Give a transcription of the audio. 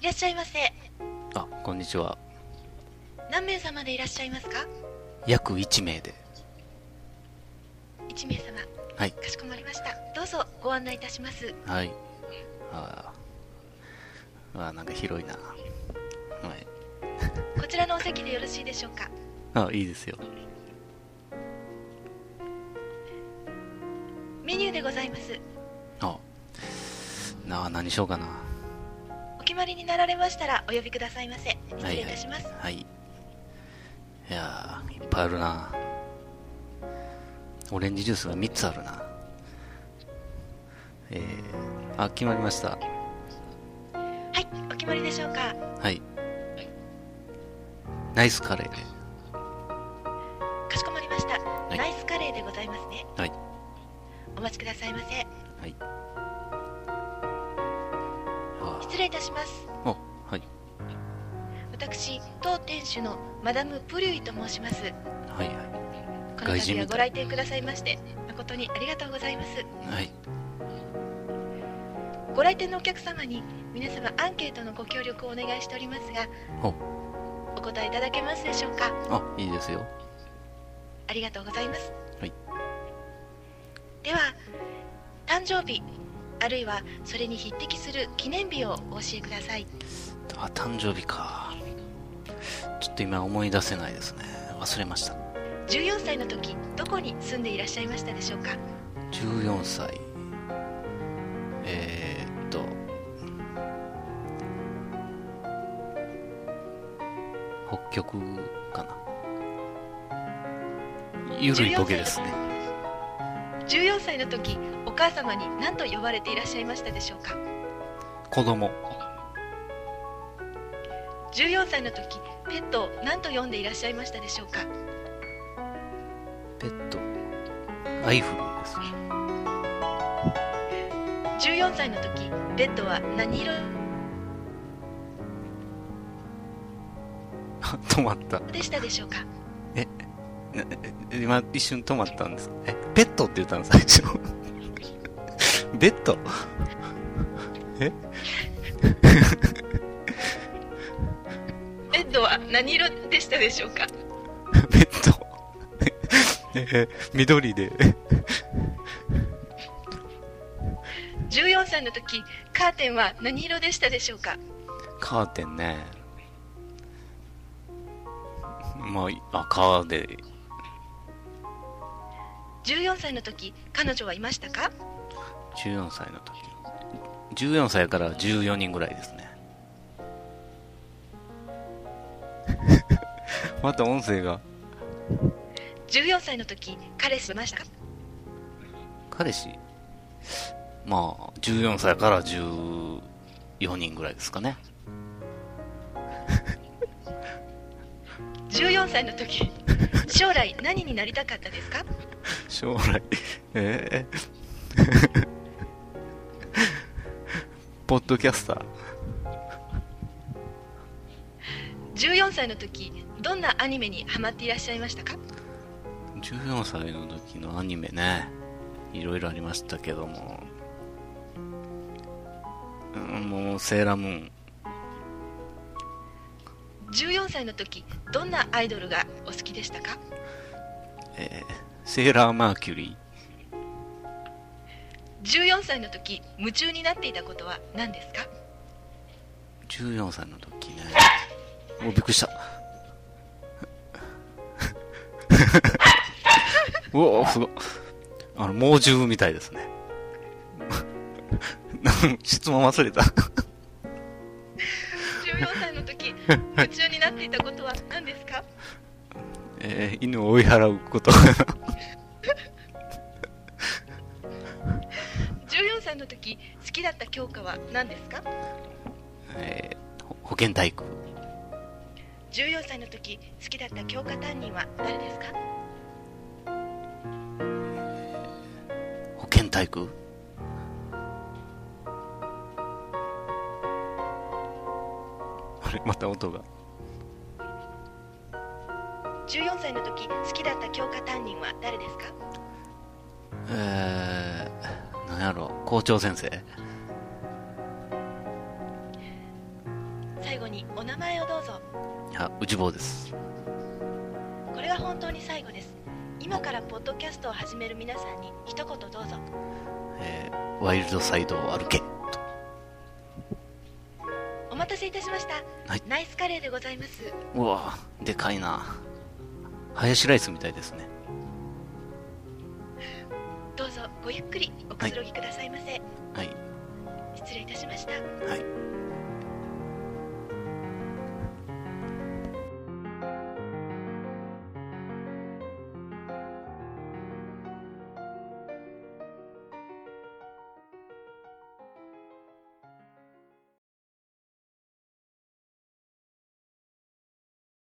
いらっしゃいませ。 あ、こんにちは。 何名様でいらっしゃいますか？ 約1名で。 1名様。 はい。 かしこまりました。どうぞご案内いたします。 はい。なんか広いな。はい。 こちらのお席でよろしいでしょうか？ いいですよ。 メニューでございます。 何しようかな。 お決まりになられましたらお呼びくださいませ。失礼いたします。 はい。いやー、いっぱいあるな。オレンジジュースが3つあるな。決まりました。 はい、お決まりでしょうか？ はい。ナイスカレーで。 かしこまりました。 いナイスカレーでございますね。 はい。 お待ちくださいませ。 はい。 失礼いたします。 はい。 私、当店主のマダム・プリュイと申します。 はいはい。 この度はご来店くださいまして誠にありがとうございます。 はい。 ご来店のお客様に皆様アンケートのご協力をお願いしておりますが、お答えいただけますでしょうか？ いいですよ。 ありがとうございます。 はい。 では、誕生日あるいはそれに匹敵する記念日をお教えください。 誕生日か。ちょっと今思い出せないですね。忘れました。 14歳の時どこに住んでいらっしゃいましたでしょうか 14歳。北極かな。ゆるいボケですね。 14歳の時お母様に何と呼ばれていらっしゃいましたでしょうか？ 子供。 14歳の時ペットを何と呼んでいらっしゃいましたでしょうか？ ペットアイフルーです。 14歳の時ペットは何色止まった。 でしたでしょうか？ 今一瞬止まったんです。ペットって言ったの最初。ベッド。 ペットは何色でしたでしょうか？ ベッド。緑で。 14歳の時カーテンは何色でしたでしょうか？ カーテンね。赤で。 14歳の時彼女はいましたか 14歳の時。14歳から14人ぐらいですね。また音声が。 14歳の時彼氏いましたか？ 彼氏14歳から14人ぐらいですかね。 14歳の時将来何になりたかったですか？ 将来ポッドキャスター。 14歳の時どんなアニメにハマっていらっしゃいましたか ？14歳の時のアニメね、いろいろありましたけども、もうセーラームーン。 14歳の時どんなアイドルがお好きでしたか？ セーラーマーキュリ 14歳の時夢中になっていたことは何ですかー。14歳の時ね、びっくりした。うおー、すごい。猛獣みたいですね。質問忘れた。 14歳の時夢中になっていたことは何ですか？ 犬を追い払うこと。 14歳の時好きだった教科は何ですか？ 保健体育。 14歳の時好きだった教科担任は誰ですか？ 保健体育。また音が。 14歳の時好きだった教科担任は誰ですか？ なんやろ、校長先生。 最後にお名前をどうぞ。 内坊です。 これが本当に最後です。今からポッドキャストを始める皆さんに一言どうぞ。 ワイルドサイドを歩けと。 お待たせいたしました、 はい、 ナイスカレーでございます。 うわでかいな。ハヤシライスみたいですね。 どうぞごゆっくりおくつろぎくださいませ。 はい、 失礼いたしました。 はい。